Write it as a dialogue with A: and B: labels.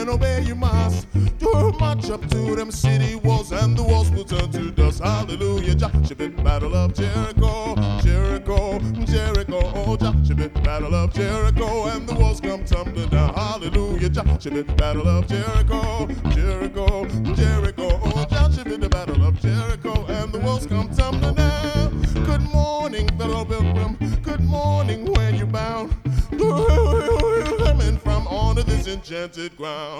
A: and obey you must. To march up to them city walls, and the walls will turn to dust. Hallelujah, Joshua, battle of Jericho, Jericho, Jericho. Oh, Joshua, battle of Jericho, and the walls come tumbling down. Hallelujah, Joshua, battle of Jericho, Jericho, Jericho. Oh, Joshua, the battle of Jericho, and the walls come tumbling down. Good morning, fellow pilgrim. Good morning, where you bound? Coming from on this enchanted ground.